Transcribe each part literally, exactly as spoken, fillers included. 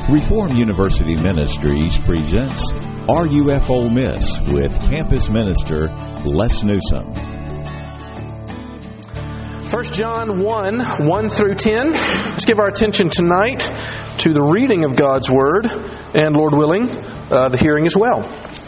Reformed University Ministries presents R U F Ole Miss with campus minister Les Newsom. First John one, one through ten. Let's give our attention tonight to the reading of God's Word, and Lord willing, uh, the hearing as well.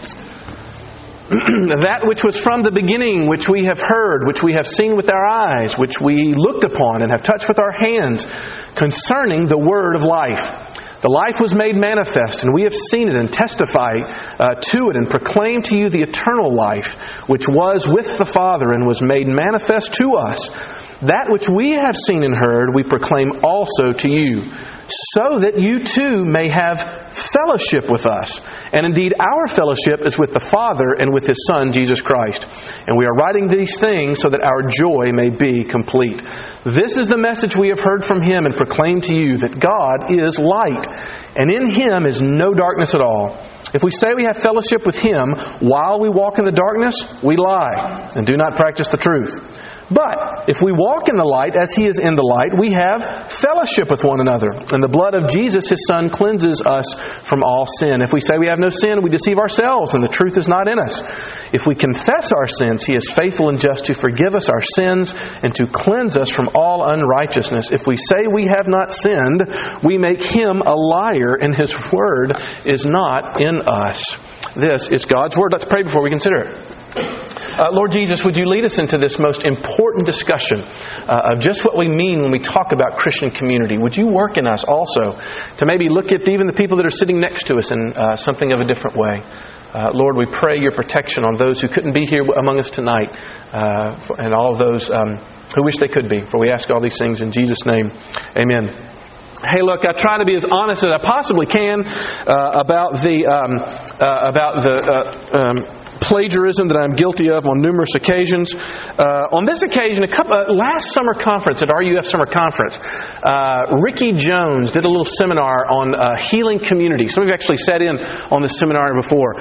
That which was from the beginning, which we have heard, which we have seen with our eyes, which we looked upon and have touched with our hands, concerning the Word of life. The life was made manifest, and we have seen it and testify uh, to it and proclaim to you the eternal life, which was with the Father and was made manifest to us. That which we have seen and heard, we proclaim also to you, so that you too may have fellowship with us. And indeed, our fellowship is with the Father and with His Son, Jesus Christ. And we are writing these things so that our joy may be complete. This is the message we have heard from Him and proclaim to you, that God is light, and in Him is no darkness at all. If we say we have fellowship with Him while we walk in the darkness, we lie and do not practice the truth. But if we walk in the light as He is in the light, we have fellowship with one another. And the blood of Jesus, His Son, cleanses us from all sin. If we say we have no sin, we deceive ourselves, and the truth is not in us. If we confess our sins, He is faithful and just to forgive us our sins and to cleanse us from all unrighteousness. If we say we have not sinned, we make Him a liar, and His word is not in us. This is God's Word. Let's pray before we consider it. Uh, Lord Jesus, would you lead us into this most important discussion uh, of just what we mean when we talk about Christian community? Would you work in us also to maybe look at even the people that are sitting next to us in uh, something of a different way? Uh, Lord, we pray your protection on those who couldn't be here among us tonight uh, and all of those um, who wish they could be. For we ask all these things in Jesus' name. Amen. Hey, look, I try to be as honest as I possibly can uh, about the um, uh, about the uh, um, plagiarism that I'm guilty of on numerous occasions. Uh, on this occasion, a couple, uh, last summer conference at R U F Summer Conference, uh, Ricky Jones did a little seminar on uh, healing community. Some of you actually sat in on this seminar before.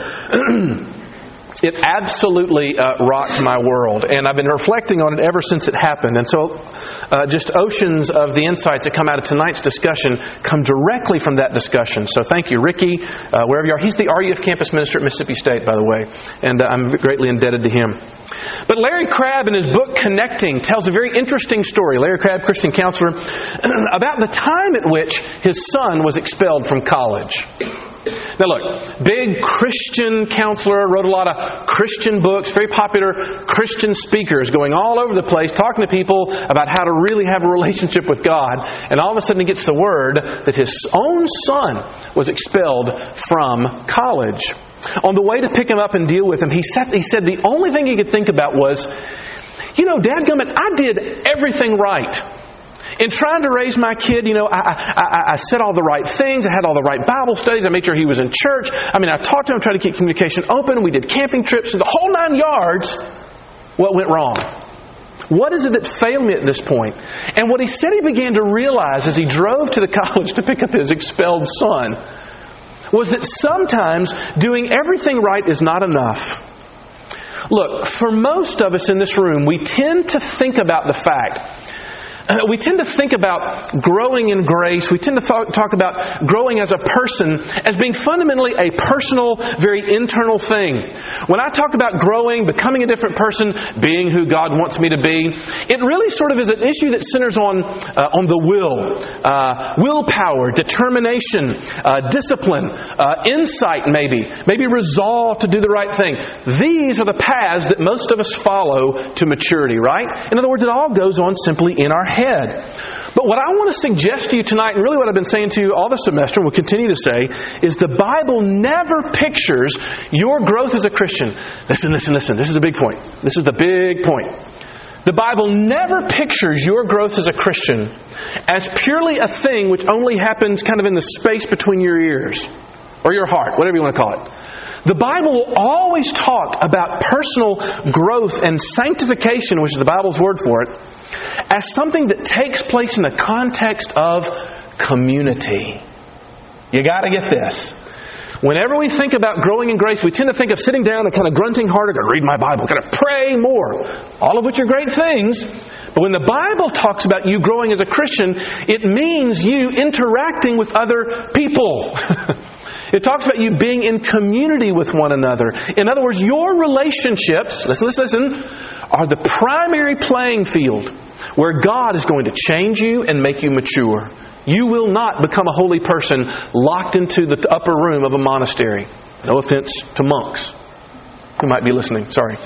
It absolutely uh, rocked my world, and I've been reflecting on it ever since it happened. And so uh, just oceans of the insights that come out of tonight's discussion come directly from that discussion. So thank you, Ricky, uh, wherever you are. He's the R U F campus minister at Mississippi State, by the way, and uh, I'm greatly indebted to him. But Larry Crabb, in his book Connecting, tells a very interesting story, Larry Crabb, Christian counselor, about the time at which his son was expelled from college. Now look, big Christian counselor, wrote a lot of Christian books, very popular Christian speakers going all over the place, talking to people about how to really have a relationship with God. And all of a sudden he gets the word that his own son was expelled from college. On the way to pick him up and deal with him, he said, he said the only thing he could think about was, you know, dadgummit, I did everything right. In trying to raise my kid, you know, I, I, I said all the right things. I had all the right Bible studies. I made sure he was in church. I mean, I talked to him, tried to keep communication open. We did camping trips. The whole nine yards. What went wrong? What is it that failed me at this point? And what he said he began to realize as he drove to the college to pick up his expelled son was that sometimes doing everything right is not enough. Look, for most of us in this room, we tend to think about the fact Uh, we tend to think about growing in grace. We tend to th- talk about growing as a person as being fundamentally a personal, very internal thing. When I talk about growing, becoming a different person, being who God wants me to be, it really sort of is an issue that centers on uh, on the will, uh, willpower, determination, uh, discipline, uh, insight maybe, maybe resolve to do the right thing. These are the paths that most of us follow to maturity, right? In other words, it all goes on simply in our head. But what I want to suggest to you tonight, and really what I've been saying to you all the semester, and will continue to say, is the Bible never pictures your growth as a Christian. Listen, listen, listen. This is a big point. This is the big point. The Bible never pictures your growth as a Christian as purely a thing which only happens kind of in the space between your ears, or your heart, whatever you want to call it. The Bible will always talk about personal growth and sanctification, which is the Bible's word for it, as something that takes place in the context of community. You got to get this. Whenever we think about growing in grace, we tend to think of sitting down and kind of grunting harder, got to read my Bible, got to pray more. All of which are great things. But when the Bible talks about you growing as a Christian, it means you interacting with other people. It talks about you being in community with one another. In other words, your relationships, listen, listen, listen, are the primary playing field where God is going to change you and make you mature. You will not become a holy person locked into the upper room of a monastery. No offense to monks who might be listening. Sorry.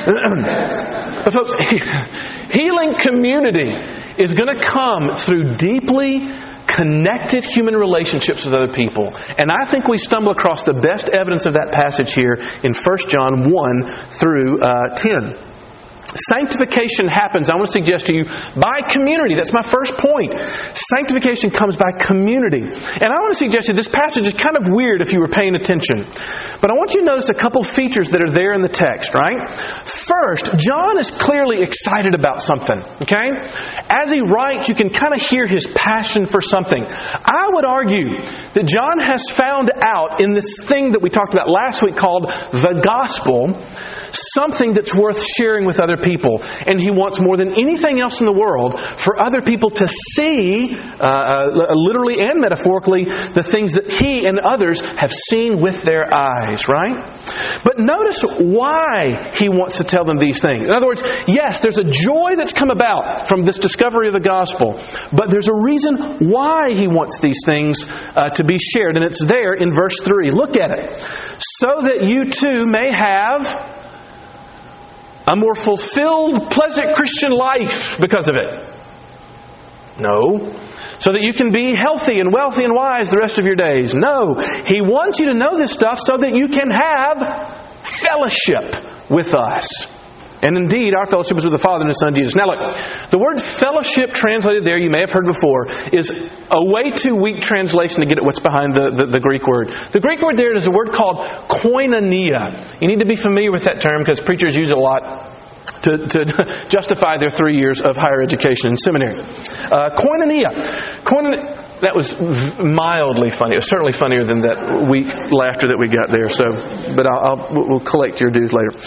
But folks, healing community is going to come through deeply connected human relationships with other people. And I think we stumble across the best evidence of that passage here in First John one through uh, ten. Sanctification happens, I want to suggest to you, by community. That's my first point. Sanctification comes by community. And I want to suggest to you, this passage is kind of weird if you were paying attention. But I want you to notice a couple features that are there in the text, right? First, John is clearly excited about something, okay? As he writes, you can kind of hear his passion for something. I would argue that John has found out in this thing that we talked about last week called the gospel, something that's worth sharing with other people. And he wants more than anything else in the world for other people to see, uh, literally and metaphorically, the things that he and others have seen with their eyes, right? But notice why he wants to tell them these things. In other words, yes, there's a joy that's come about from this discovery of the gospel, but there's a reason why he wants these things uh, to be shared, and it's there in verse three. Look at it. So that you too may have a more fulfilled, pleasant Christian life because of it. No. So that you can be healthy and wealthy and wise the rest of your days. No. He wants you to know this stuff so that you can have fellowship with us. And indeed, our fellowship is with the Father and His Son, Jesus. Now look, the word fellowship translated there, you may have heard before, is a way too weak translation to get at what's behind the, the, the Greek word. The Greek word there is a word called koinonia. You need to be familiar with that term because preachers use it a lot to, to justify their three years of higher education in seminary. Uh, koinonia. Koinonia. That was mildly funny. It was certainly funnier than that weak laughter that we got there. So, but I'll, I'll we'll collect your dues later.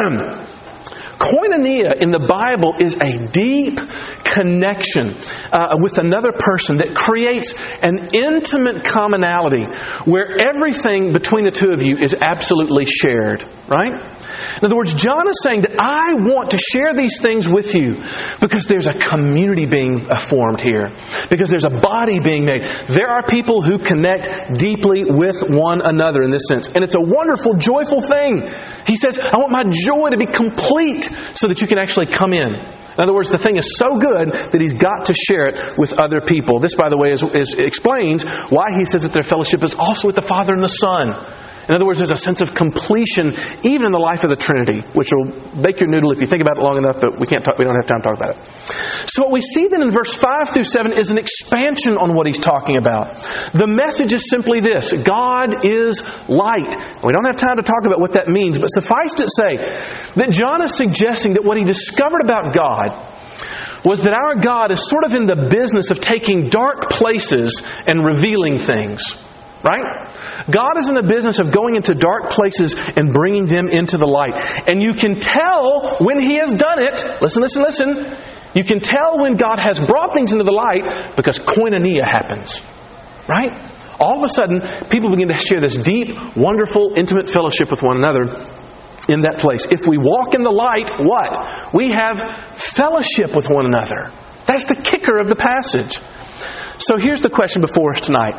Koinonia in the Bible is a deep connection uh, with another person that creates an intimate commonality where everything between the two of you is absolutely shared, right? In other words, John is saying that I want to share these things with you because there's a community being formed here, because there's a body being made. There are people who connect deeply with one another in this sense, and it's a wonderful, joyful thing. He says, I want my joy to be complete so that you can actually come in. In other words, the thing is so good that he's got to share it with other people. This, by the way, is, is explains why he says that their fellowship is also with the Father and the Son. In other words, there's a sense of completion even in the life of the Trinity, which will make your noodle if you think about it long enough, but we can't talk, we don't have time to talk about it. So what we see then in verse five through seven is an expansion on what he's talking about. The message is simply this: God is light. We don't have time to talk about what that means, but suffice to say that John is suggesting that what he discovered about God was that our God is sort of in the business of taking dark places and revealing things. Right? God is in the business of going into dark places and bringing them into the light. And you can tell when He has done it. Listen, listen, listen. You can tell when God has brought things into the light because koinonia happens. Right? All of a sudden, people begin to share this deep, wonderful, intimate fellowship with one another in that place. If we walk in the light, what? We have fellowship with one another. That's the kicker of the passage. So here's the question before us tonight.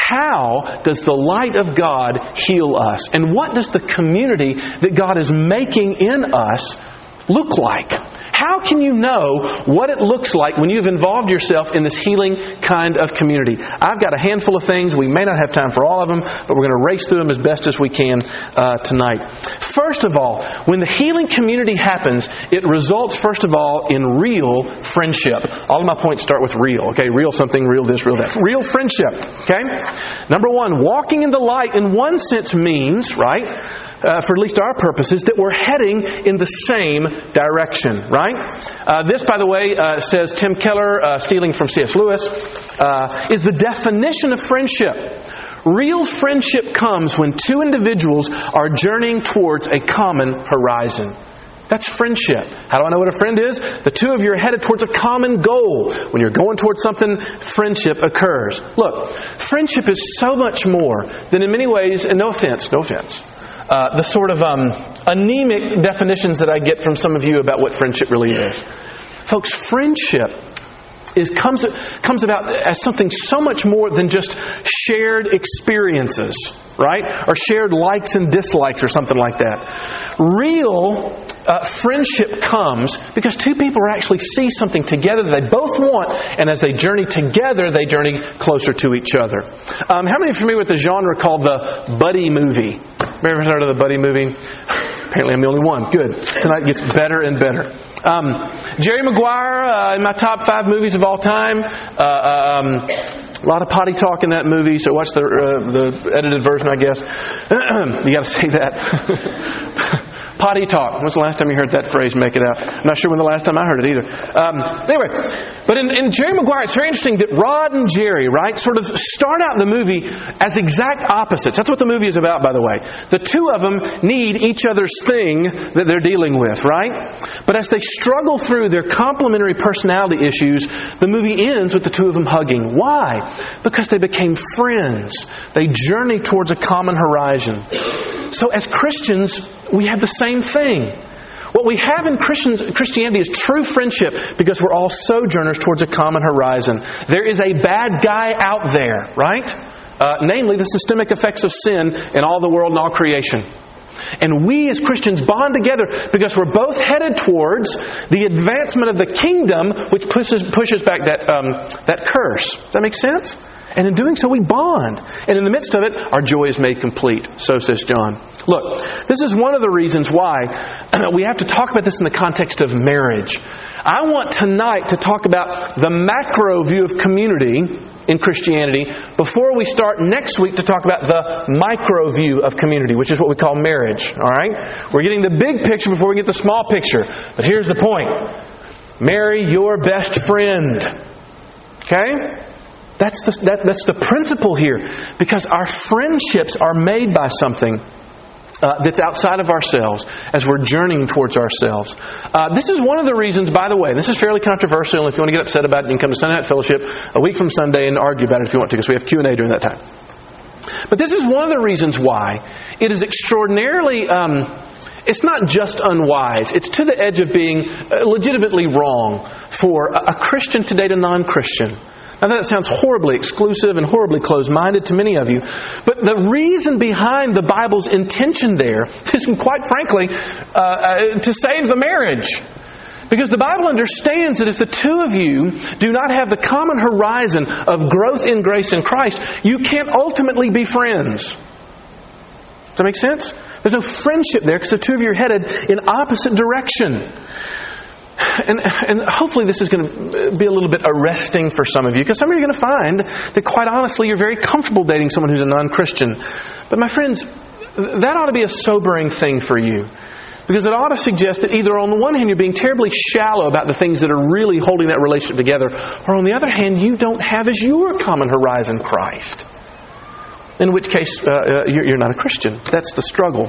How does the light of God heal us? And what does the community that God is making in us look like? How can you know what it looks like when you've involved yourself in this healing kind of community? I've got a handful of things. We may not have time for all of them, but we're going to race through them as best as we can uh, tonight. First of all, when the healing community happens, it results, first of all, in real friendship. All of my points start with real. Okay, real something, real this, real that. Real friendship. Okay? Number one, walking in the light in one sense means, right, uh, for at least our purposes, that we're heading in the same direction, right? Uh, this, by the way, uh, says Tim Keller, uh, stealing from C S Lewis, uh, is the definition of friendship. Real friendship comes when two individuals are journeying towards a common horizon. That's friendship. How do I know what a friend is? The two of you are headed towards a common goal. When you're going towards something, friendship occurs. Look, friendship is so much more than in many ways, and no offense, no offense, uh, the sort of um, anemic definitions that I get from some of you about what friendship really is. Folks, friendship is comes comes about as something so much more than just shared experiences, right? Or shared likes and dislikes or something like that. Real uh, friendship comes because two people are actually see something together that they both want, and as they journey together, they journey closer to each other. Um, how many are familiar with the genre called the buddy movie? Ever heard of the buddy movie? Apparently I'm the only one. Good. Tonight gets better and better. Um, Jerry Maguire, uh, in my top five movies of all time. Uh, um, a lot of potty talk in that movie, so watch the uh, the edited version, I guess. You got to say that. Potty talk. When's the last time you heard that phrase? Make it out. I'm not sure when the last time I heard it either. Um, anyway, but in, in Jerry Maguire, it's very interesting that Rod and Jerry, right, sort of start out the movie as exact opposites. That's what the movie is about, by the way. The two of them need each other's thing that they're dealing with, right? But as they struggle through their complementary personality issues, the movie ends with the two of them hugging. Why? Because they became friends. They journey towards a common horizon. So as Christians, we have the same thing. What we have in Christians, Christianity is true friendship because we're all sojourners towards a common horizon. There is a bad guy out there, right? Uh, namely, the systemic effects of sin in all the world and all creation. And we as Christians bond together because we're both headed towards the advancement of the kingdom, which pushes pushes back that um, that curse. Does that make sense? And in doing so, we bond. And in the midst of it, our joy is made complete. So says John. Look, this is one of the reasons why we have to talk about this in the context of marriage. I want tonight to talk about the macro view of community in Christianity before we start next week to talk about the micro view of community, which is what we call marriage. All right? We're getting the big picture before we get the small picture. But here's the point. Marry your best friend. Okay? That's the, that, that's the principle here. Because our friendships are made by something uh, that's outside of ourselves as we're journeying towards ourselves. Uh, this is one of the reasons, by the way, this is fairly controversial. If you want to get upset about it, you can come to Sunday Night Fellowship a week from Sunday and argue about it if you want to, because we have Q and A during that time. But this is one of the reasons why it is extraordinarily... Um, It's not just unwise. It's to the edge of being legitimately wrong for a Christian to date a non-Christian. Now that sounds horribly exclusive and horribly closed-minded to many of you. But the reason behind the Bible's intention there is, quite frankly, uh, to save the marriage. Because the Bible understands that if the two of you do not have the common horizon of growth in grace in Christ, you can't ultimately be friends. Does that make sense? There's no friendship there because the two of you are headed in opposite direction. And, and hopefully this is going to be a little bit arresting for some of you, because some of you are going to find that quite honestly you're very comfortable dating someone who's a non-Christian. But my friends, that ought to be a sobering thing for you. Because it ought to suggest that either on the one hand you're being terribly shallow about the things that are really holding that relationship together, or on the other hand you don't have as your common horizon Christ. In which case uh, you're, you're not a Christian. That's the struggle.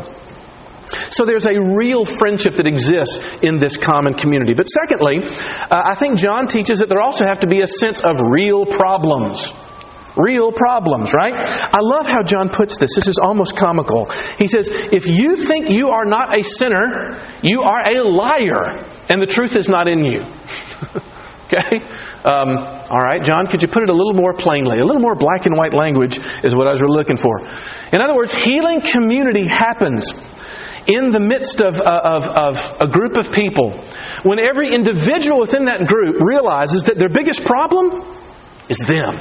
So there's a real friendship that exists in this common community. But secondly, uh, I think John teaches that there also have to be a sense of real problems. Real problems, right? I love how John puts this. This is almost comical. He says, if you think you are not a sinner, you are a liar, and the truth is not in you. Okay? Um, all right, John, could you put it a little more plainly? A little more black and white language is what I was really looking for. In other words, healing community happens in the midst of, of, of a group of people when every individual within that group realizes that their biggest problem is them.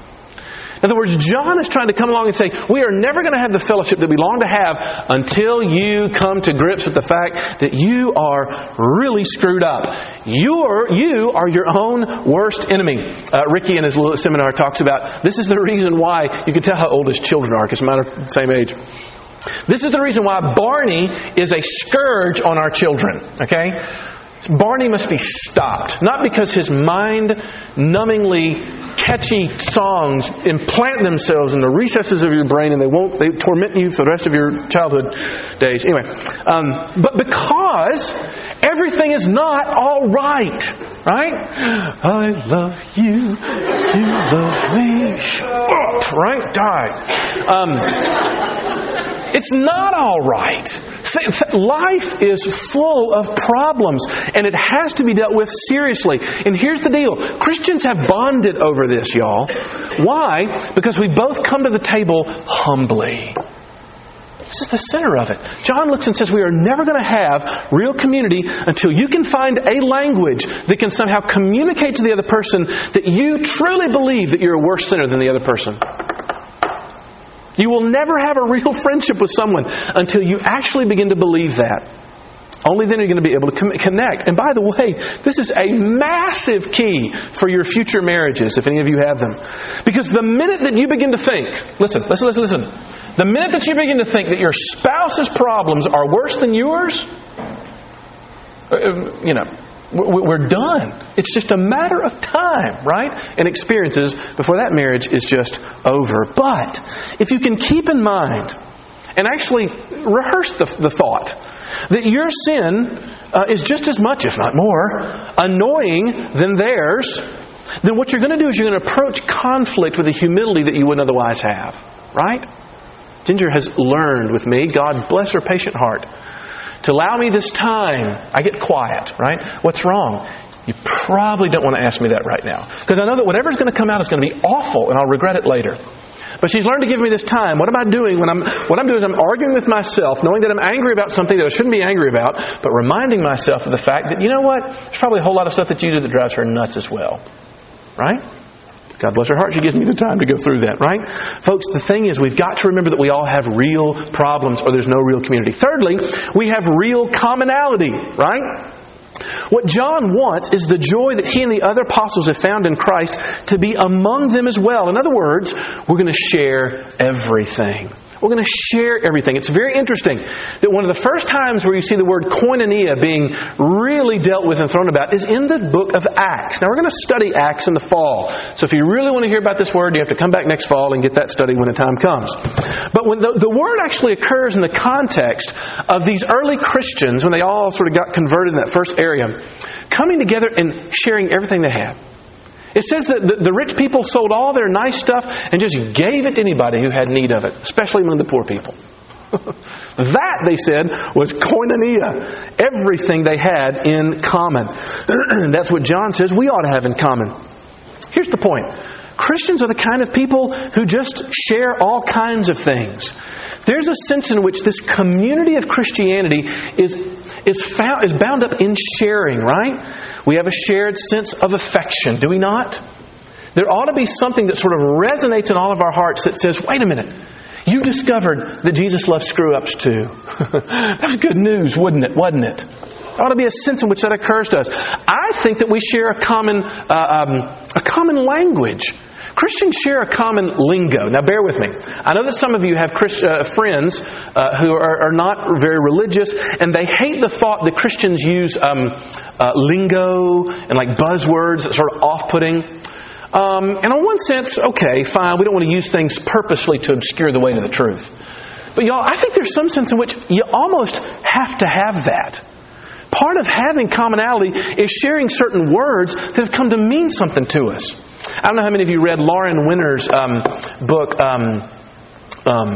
In other words, John is trying to come along and say, we are never going to have the fellowship that we long to have until you come to grips with the fact that you are really screwed up. You're, you are your own worst enemy. Uh, Ricky in his little seminar talks about, this is the reason why, you can tell how old his children are, because mine are the same age. This is the reason why Barney is a scourge on our children. Okay? Barney must be stopped. Not because his mind-numbingly catchy songs implant themselves in the recesses of your brain and they won't they torment you for the rest of your childhood days. Anyway, um, but because everything is not all right, right? I love you, you love me. Shut up, right? Die. Um, it's not all right. Life is full of problems, and it has to be dealt with seriously. And here's the deal. Christians have bonded over this, y'all. Why? Because we both come to the table humbly. This is the center of it. John looks and says we are never going to have real community until you can find a language that can somehow communicate to the other person that you truly believe that you're a worse sinner than the other person. You will never have a real friendship with someone until you actually begin to believe that. Only then are you going to be able to connect. And by the way, this is a massive key for your future marriages, if any of you have them. Because the minute that you begin to think, listen, listen, listen, listen. The minute that you begin to think that your spouse's problems are worse than yours, you know, we're done. It's just a matter of time, right? And experiences before that marriage is just over. But if you can keep in mind and actually rehearse the, the thought that your sin uh, is just as much, if not more, annoying than theirs, then what you're going to do is you're going to approach conflict with a humility that you wouldn't otherwise have, right? Ginger has learned with me, God bless her patient heart, to allow me this time. I get quiet, right? What's wrong? You probably don't want to ask me that right now. Because I know that whatever's going to come out is going to be awful and I'll regret it later. But she's learned to give me this time. What am I doing when I'm, what I'm doing is I'm arguing with myself, knowing that I'm angry about something that I shouldn't be angry about, but reminding myself of the fact that, you know what? There's probably a whole lot of stuff that you do that drives her nuts as well. Right? God bless her heart, she gives me the time to go through that, right? Folks, the thing is, we've got to remember that we all have real problems or there's no real community. Thirdly, we have real commonality, right? What John wants is the joy that he and the other apostles have found in Christ to be among them as well. In other words, we're going to share everything. We're going to share everything. It's very interesting that one of the first times where you see the word koinonia being really dealt with and thrown about is in the book of Acts. Now, we're going to study Acts in the fall. So if you really want to hear about this word, you have to come back next fall and get that study when the time comes. But when the, the word actually occurs in the context of these early Christians, when they all sort of got converted in that first area, coming together and sharing everything they had. It says that the rich people sold all their nice stuff and just gave it to anybody who had need of it, especially among the poor people. That, they said, was koinonia. Everything they had in common. That's what John says we ought to have in common. Here's the point. Christians are the kind of people who just share all kinds of things. There's a sense in which this community of Christianity is is found is bound up in sharing, right? We have a shared sense of affection, do we not? There ought to be something that sort of resonates in all of our hearts that says, wait a minute, you discovered that Jesus loves screw-ups too. That was good news, wouldn't it? Wasn't it? There ought to be a sense in which that occurs to us. I think that we share a common uh, um, a common language. Christians share a common lingo. Now, bear with me. I know that some of you have Christ, uh, friends uh, who are, are not very religious, and they hate the thought that Christians use um, uh, lingo and like buzzwords, sort of off-putting. Um, and in one sense, okay, fine, we don't want to use things purposely to obscure the way to the truth. But y'all, I think there's some sense in which you almost have to have that. Part of having commonality is sharing certain words that have come to mean something to us. I don't know how many of you read Lauren Winner's um, book, um, um,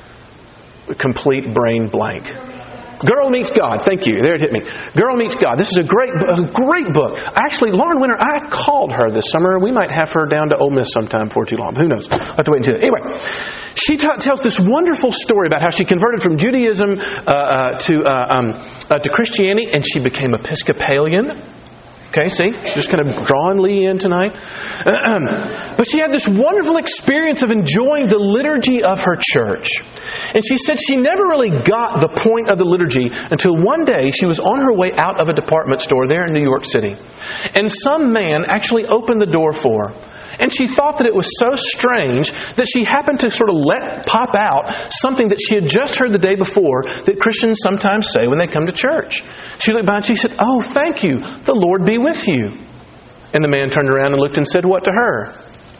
Complete Brain Blank. Girl Meets God. Thank you. There it hit me. Girl Meets God. This is a great, a great book. Actually, Lauren Winner, I called her this summer. We might have her down to Ole Miss sometime before too long. Who knows? I'll have to wait and see that. Anyway, she t- tells this wonderful story about how she converted from Judaism uh, uh, to uh, um, uh, to Christianity, and she became Episcopalian. Okay, see? Just kind of drawing Lee in tonight. But she had this wonderful experience of enjoying the liturgy of her church. And she said she never really got the point of the liturgy until one day she was on her way out of a department store there in New York City. And some man actually opened the door for her. And she thought that it was so strange that she happened to sort of let pop out something that she had just heard the day before that Christians sometimes say when they come to church. She looked by and she said, "Oh, thank you. The Lord be with you." And the man turned around and looked and said what to her?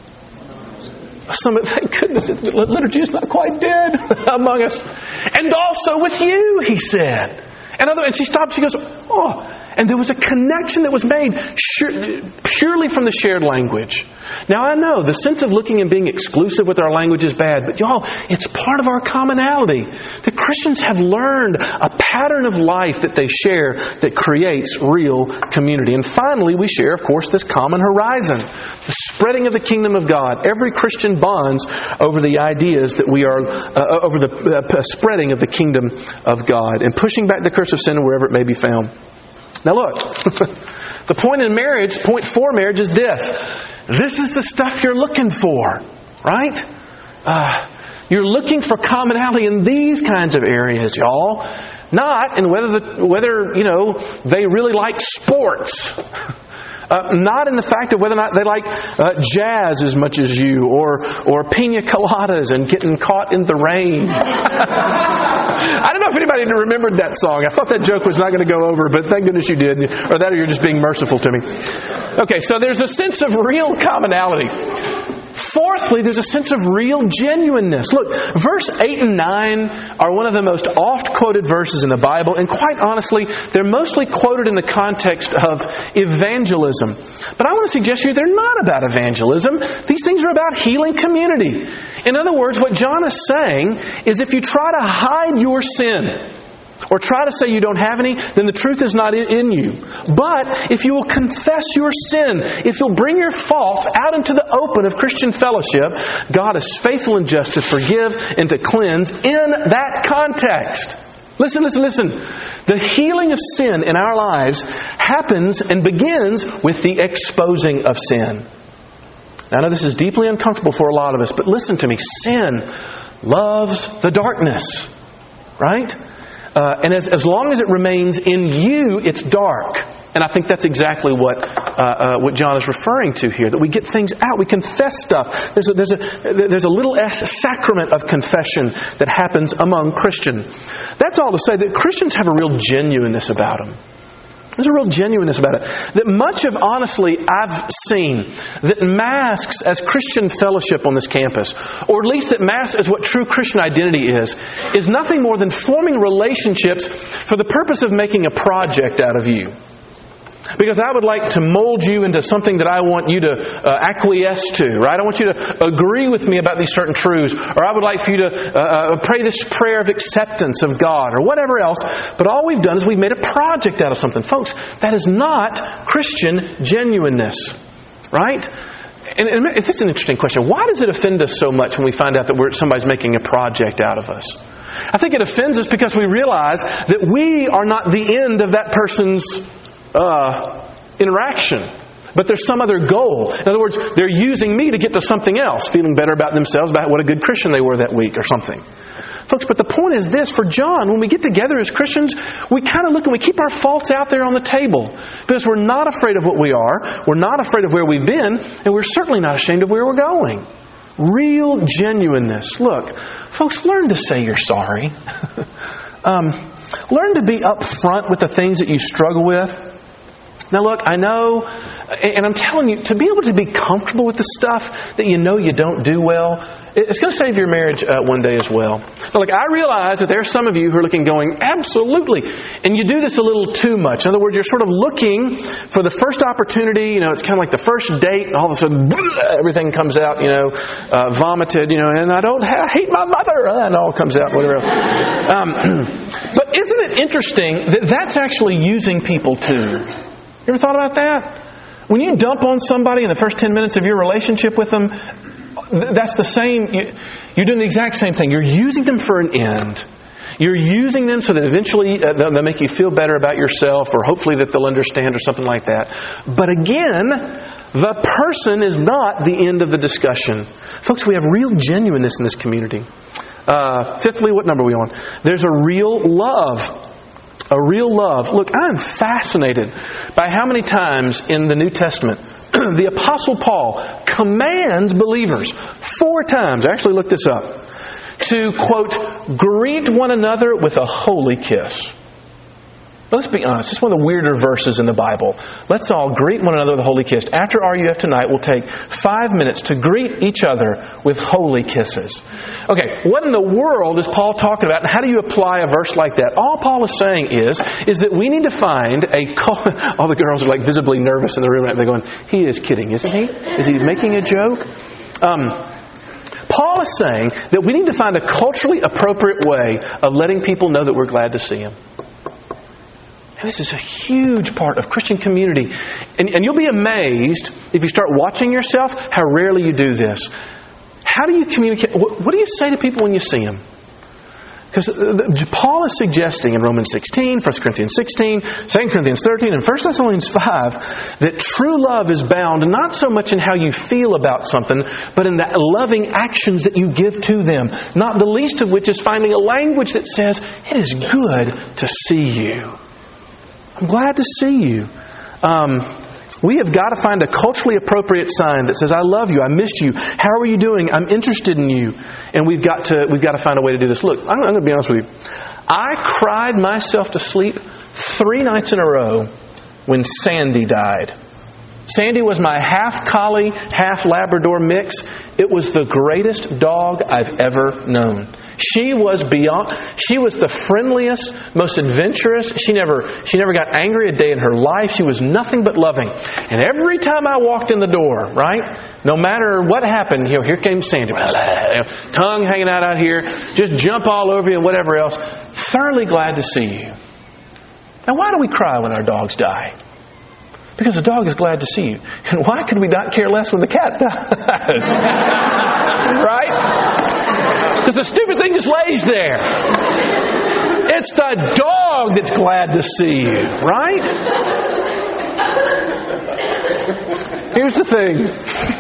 Some, thank goodness, the liturgy is not quite dead among us. "And also with you," he said. And, other, and she stopped. She goes, "Oh." And there was a connection that was made purely from the shared language. Now, I know the sense of looking and being exclusive with our language is bad, but y'all, it's part of our commonality. The Christians have learned a pattern of life that they share that creates real community. And finally, we share, of course, this common horizon, the spreading of the kingdom of God. Every Christian bonds over the ideas that we are, uh, over the uh, spreading of the kingdom of God and pushing back the curse of sin wherever it may be found. Now look, the point in marriage, point for marriage is this. This is the stuff you're looking for, right? Uh, you're looking for commonality in these kinds of areas, y'all. Not in whether, the, whether you know, they really like sports. Uh, not in the fact of whether or not they like uh, jazz as much as you, or or pina coladas and getting caught in the rain. I don't know if anybody remembered that song. I thought that joke was not going to go over, but thank goodness you did. Or that, or you're just being merciful to me. Okay, so there's a sense of real commonality. Fourthly, there's a sense of real genuineness. Look, verse eight and nine are one of the most oft-quoted verses in the Bible, and quite honestly, they're mostly quoted in the context of evangelism. But I want to suggest to you they're not about evangelism. These things are about healing community. In other words, what John is saying is if you try to hide your sin, or try to say you don't have any, then the truth is not in you. But if you will confess your sin, if you'll bring your faults out into the open of Christian fellowship, God is faithful and just to forgive and to cleanse in that context. Listen, listen, listen. The healing of sin in our lives happens and begins with the exposing of sin. Now, I know this is deeply uncomfortable for a lot of us, but listen to me. Sin loves the darkness, right? Uh, and as, as long as it remains in you, it's dark. And I think that's exactly what uh, uh, what John is referring to here. That we get things out, we confess stuff. There's a, there's a there's a little sacrament of confession that happens among Christians. That's all to say that Christians have a real genuineness about them. There's a real genuineness about it. That much of, honestly, I've seen that masks as Christian fellowship on this campus, or at least that masks as what true Christian identity is, is nothing more than forming relationships for the purpose of making a project out of you. Because I would like to mold you into something that I want you to uh, acquiesce to, right? I want you to agree with me about these certain truths. Or I would like for you to uh, pray this prayer of acceptance of God, or whatever else. But all we've done is we've made a project out of something. Folks, that is not Christian genuineness, right? And, and it's an interesting question. Why does it offend us so much when we find out that we're, somebody's making a project out of us? I think it offends us because we realize that we are not the end of that person's Uh, interaction. But there's some other goal. In other words, they're using me to get to something else, feeling better about themselves, about what a good Christian they were that week or something. Folks, but the point is this. For John, when we get together as Christians, we kind of look and we keep our faults out there on the table. Because we're not afraid of what we are. We're not afraid of where we've been. And we're certainly not ashamed of where we're going. Real genuineness. Look, folks, learn to say you're sorry. um, learn to be upfront with the things that you struggle with. Now look, I know, and I'm telling you, to be able to be comfortable with the stuff that you know you don't do well, it's going to save your marriage uh, one day as well. Now look, I realize that there are some of you who are looking going, absolutely, and you do this a little too much. In other words, you're sort of looking for the first opportunity, you know, it's kind of like the first date, and all of a sudden, everything comes out, you know, uh, vomited, you know, and I don't ha- hate my mother, and it all comes out, whatever else. Um, but isn't it interesting that that's actually using people too? You ever thought about that? When you dump on somebody in the first ten minutes of your relationship with them, that's the same. You're doing the exact same thing. You're using them for an end. You're using them so that eventually they'll make you feel better about yourself, or hopefully that they'll understand, or something like that. But again, the person is not the end of the discussion. Folks, we have real genuineness in this community. Uh, fifthly, what number are we on? There's a real love. A real love. Look, I'm fascinated by how many times in the New Testament the Apostle Paul commands believers four times, I actually looked this up, to, quote, greet one another with a holy kiss. Let's be honest, it's one of the weirder verses in the Bible. Let's all greet one another with a holy kiss. After R U F tonight, we'll take five minutes to greet each other with holy kisses. Okay, what in the world is Paul talking about, and how do you apply a verse like that? All Paul is saying is, is that we need to find a... All the girls are like visibly nervous in the room. They're going, he is kidding, isn't he? Is he making a joke? Um... Paul is saying that we need to find a culturally appropriate way of letting people know that we're glad to see them. And this is a huge part of Christian community. And, and you'll be amazed if you start watching yourself how rarely you do this. How do you communicate? What, what do you say to people when you see them? Because Paul is suggesting in Romans sixteen, First Corinthians sixteen, Second Corinthians thirteen, and First Thessalonians five that true love is bound not so much in how you feel about something, but in the loving actions that you give to them. Not the least of which is finding a language that says, it is good to see you. I'm glad to see you. Um... We have got to find a culturally appropriate sign that says, I love you, I miss you, how are you doing, I'm interested in you. And we've got to we've got to find a way to do this. Look, I'm, I'm going to be honest with you. I cried myself to sleep three nights in a row when Sandy died. Sandy was my half collie, half Labrador mix. It was the greatest dog I've ever known. She was beyond, she was the friendliest, most adventurous. She never, she never got angry a day in her life. She was nothing but loving. And every time I walked in the door, right, no matter what happened, you know, here came Sandy, tongue hanging out out here, just jump all over you and whatever else. Thoroughly glad to see you. Now, why do we cry when our dogs die? Because the dog is glad to see you. And why could we not care less when the cat dies? Right? Because the stupid thing just lays there. It's the dog that's glad to see you. Right? Here's the thing.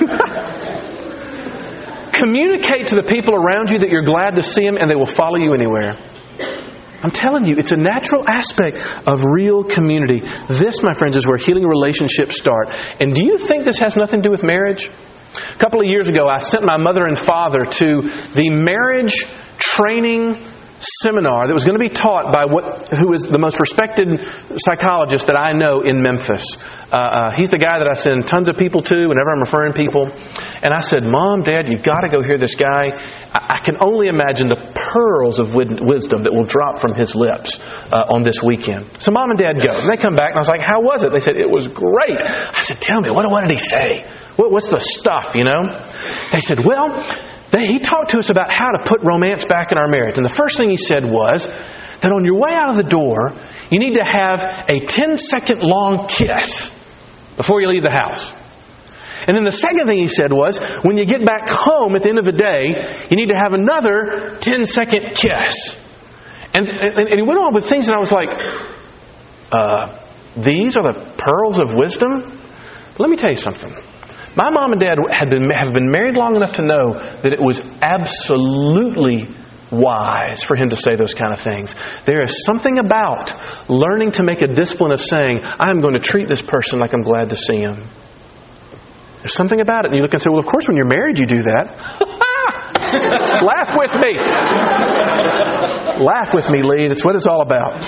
Communicate to the people around you that you're glad to see them, and they will follow you anywhere. I'm telling you, it's a natural aspect of real community. This, my friends, is where healing relationships start. And do you think this has nothing to do with marriage? A couple of years ago, I sent my mother and father to the marriage training seminar that was going to be taught by what who is the most respected psychologist that I know in Memphis. Uh, uh, he's the guy that I send tons of people to whenever I'm referring people. And I said, Mom, Dad, you've got to go hear this guy. I, I can only imagine the pearls of wisdom that will drop from his lips uh, on this weekend. So Mom and Dad go. And they come back and I was like, how was it? They said, it was great. I said, tell me, what, what did he say? What, what's the stuff, you know? They said, well... He talked to us about how to put romance back in our marriage. And the first thing he said was that on your way out of the door, you need to have a ten-second long kiss before you leave the house. And then the second thing he said was, when you get back home at the end of the day, you need to have another ten-second kiss. And, and, and he went on with things, and I was like, uh, these are the pearls of wisdom? But let me tell you something. My mom and dad had been, have been married long enough to know that it was absolutely wise for him to say those kind of things. There is something about learning to make a discipline of saying, I'm going to treat this person like I'm glad to see him. There's something about it. And you look and say, well, of course, when you're married, you do that. Laugh with me. Laugh with me, Lee. That's what it's all about.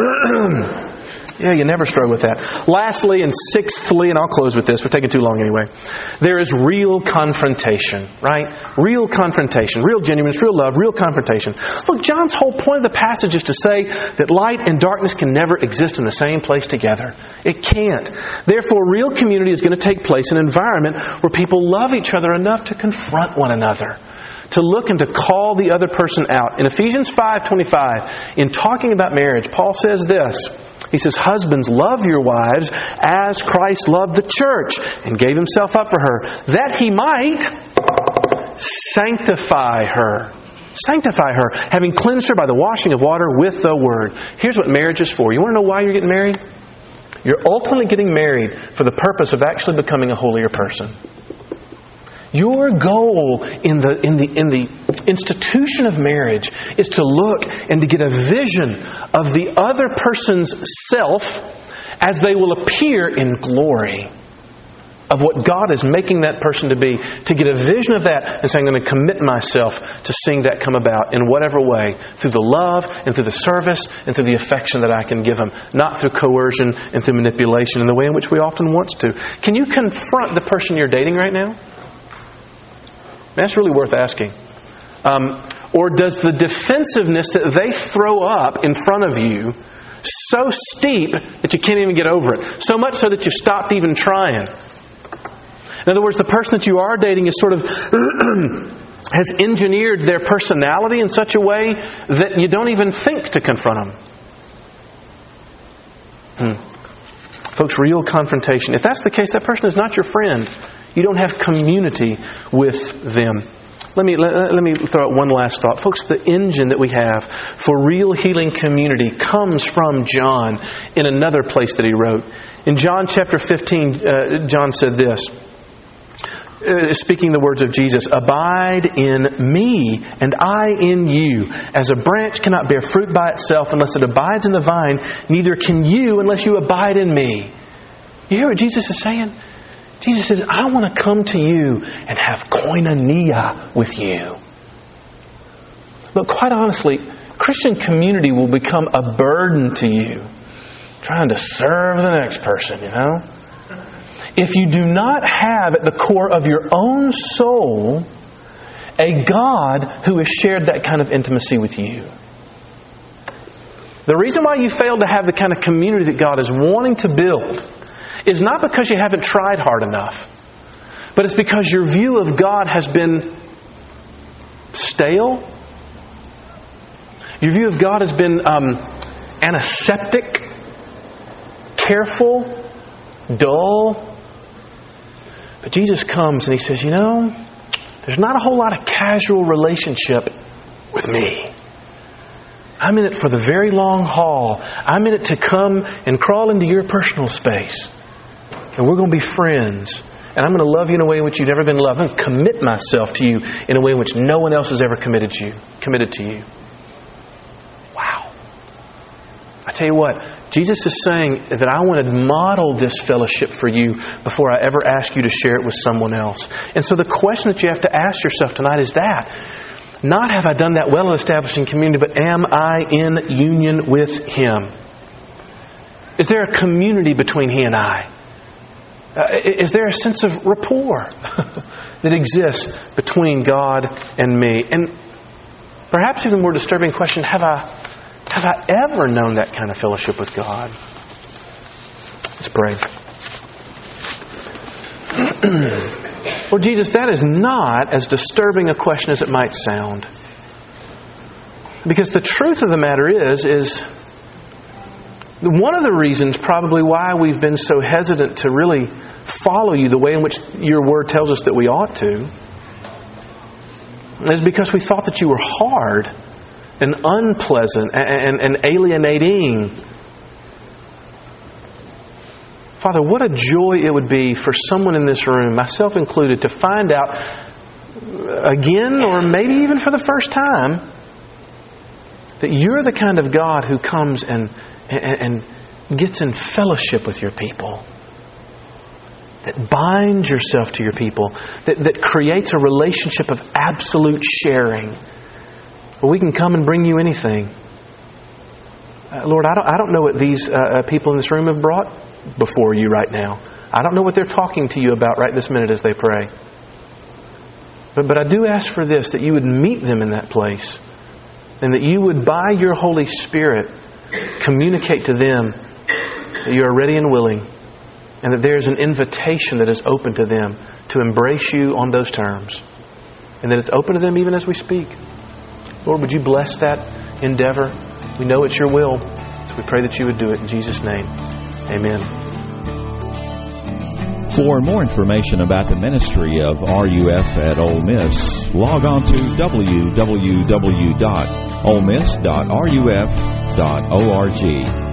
Yeah, you never struggle with that. Lastly and sixthly, and I'll close with this. We're taking too long anyway. There is real confrontation, right? Real confrontation. Real genuineness, real love, real confrontation. Look, John's whole point of the passage is to say that light and darkness can never exist in the same place together. It can't. Therefore, real community is going to take place in an environment where people love each other enough to confront one another, to look and to call the other person out. In Ephesians five twenty-five, in talking about marriage, Paul says this. He says, husbands, love your wives as Christ loved the church and gave himself up for her, that he might sanctify her. Sanctify her, having cleansed her by the washing of water with the word. Here's what marriage is for. You want to know why you're getting married? You're ultimately getting married for the purpose of actually becoming a holier person. Your goal in the in the in the institution of marriage is to look and to get a vision of the other person's self as they will appear in glory. of what God is making that person to be, to get a vision of that and say, I'm going to commit myself to seeing that come about in whatever way, through the love and through the service and through the affection that I can give them, not through coercion and through manipulation in the way in which we often want to. Can you confront the person you're dating right now? That's really worth asking. Um, or does the defensiveness that they throw up in front of you so steep that you can't even get over it? So much so that you've stopped even trying. In other words, the person that you are dating is sort of has engineered their personality in such a way that you don't even think to confront them. Hmm. Folks, real confrontation. If that's the case, that person is not your friend. You don't have community with them. Let me, let, let me throw out one last thought. Folks, the engine that we have for real healing community comes from John in another place that he wrote. In John chapter fifteen, uh, John said this. Uh, speaking the words of Jesus, abide in me and I in you. As a branch cannot bear fruit by itself unless it abides in the vine, neither can you unless you abide in me. You hear what Jesus is saying? Jesus says, I want to come to you and have koinonia with you. But quite honestly, Christian community will become a burden to you, trying to serve the next person, you know? If you do not have at the core of your own soul a God who has shared that kind of intimacy with you. The reason why you fail to have the kind of community that God is wanting to build is not because you haven't tried hard enough, but it's because your view of God has been stale. Your view of God has been um, antiseptic, careful, dull. But Jesus comes and He says, you know, there's not a whole lot of casual relationship with me. I'm in it for the very long haul. I'm in it to come and crawl into your personal space. And we're going to be friends. And I'm going to love you in a way in which you've never been loved. I'm going to commit myself to you in a way in which no one else has ever committed you, committed to you. Wow. I tell you what, Jesus is saying that I want to model this fellowship for you before I ever ask you to share it with someone else. And so the question that you have to ask yourself tonight is that. Not have I done that well in establishing community, but am I in union with Him? Is there a community between He and I? Uh, is there a sense of rapport that exists between God and me? And perhaps even more disturbing question, have I have I ever known that kind of fellowship with God? Let's pray. Lord Jesus, that is not as disturbing a question as it might sound. Because the truth of the matter is, is one of the reasons probably why we've been so hesitant to really follow you the way in which your Word tells us that we ought to is because we thought that you were hard and unpleasant and, and, and alienating. Father, what a joy it would be for someone in this room, myself included, to find out again, or maybe even for the first time, that you're the kind of God who comes and, and, and gets in fellowship with your people, that binds yourself to your people, that, that creates a relationship of absolute sharing, where we can come and bring you anything. Uh, Lord, I don't, I don't know what these uh, people in this room have brought before you right now. I don't know what they're talking to you about right this minute as they pray. But, but I do ask for this, that you would meet them in that place, and that you would, by your Holy Spirit, communicate to them that you are ready and willing, and that there is an invitation that is open to them to embrace you on those terms, and that it's open to them even as we speak. Lord, would you bless that endeavor? We know it's your will, so we pray that you would do it in Jesus' name. Amen. For more information about the ministry of R U F at Ole Miss, log on to w w w dot ole miss dot r u f dot org.